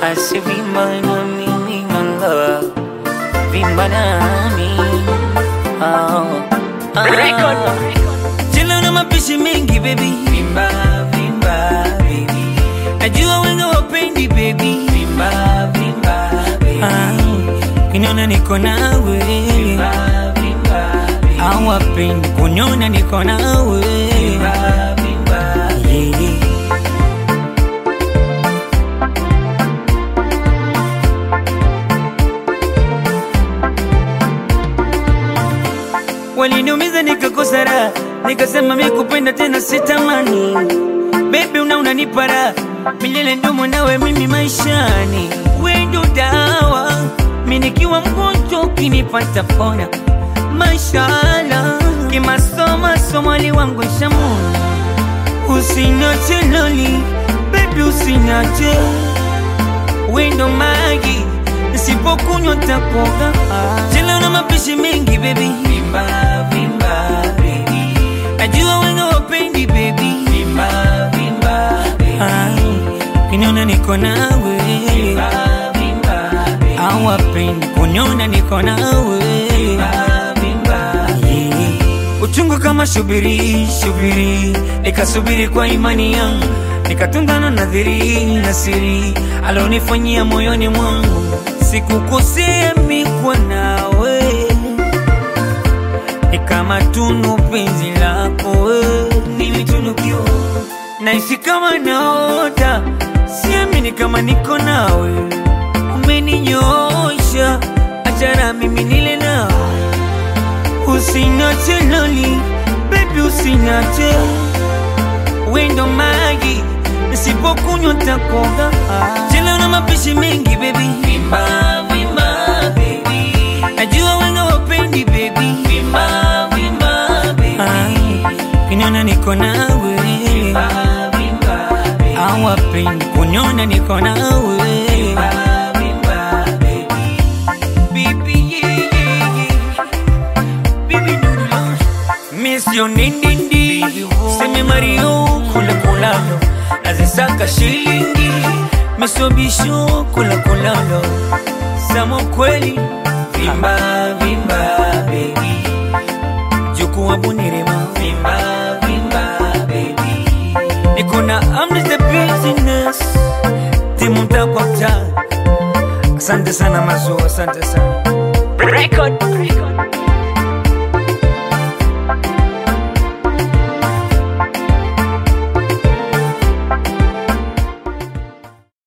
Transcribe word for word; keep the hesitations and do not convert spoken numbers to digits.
Asi vimba na mimi manga, vimba nami. Oh, oh. Record. Jela na mapishi mengi baby, vimba vimba baby. Najua wenga wapendi baby, vimba vimba baby. Ah, kiniona niko nawe, vimba vimba baby. Hawapendi kuniona niko nawe, vimba vimba baby. Waliniumiza nikakosa raha, nikasema mimi kupenda tena sitamani. Baby una unanipa raha, milele ndumo nawe mimi maishani. Wewe ndo dawa, mimi nikiwa mgonjwa ukinipata pona. Mashallah, kimasoma somali wangu shamuna. Usiniache loli, baby usiniache. Wewe ndo magi, nisipokunywa nitakoga. Jela na mapishi mengi baby, vimba vimba baby. Najua wenga wapendi baby, vimba vimba baby. Ah, kiniona niko nawe, vimba vimba baby. Hawapendi kuniona niko nawe, vimba vimba baby. Uchungu kama shubiri shubiri, nikasubiri kwa imani yangu, nikatungana nadhiri na siri alonifanyia moyoni mwangu. Sikukosea mimi kwa nawe, ni kama tunu penzi lako nimetunukiwa. Naishi kama naota, siamini kama niko nawe. Umeninyosha, achana mimi nile nawe. Usiniache loli, baby usiniache. Wewe ndo magi, nisipokunywa nitakoga. Jela na mapishi mengi baby, vimba vimba baby. Najua wenga wapendi baby, vimba vimba baby. Kiniona niko nawe, vimba vimba baby. Hawapendi kuniona niko nawe, vimba vimba baby. Baby yeah yeah yeah, baby noodle. Miss you nindindi, seme Mario kula kulalo. Nazisaka shilingi, misobisho kula kulalo. Samo kweli, vimba vimba baby. Juku wabunirema, vimba vimba baby. Nikona I'm just a business, timu mta kwa mta. Asante sana mazu, asante sana. Record.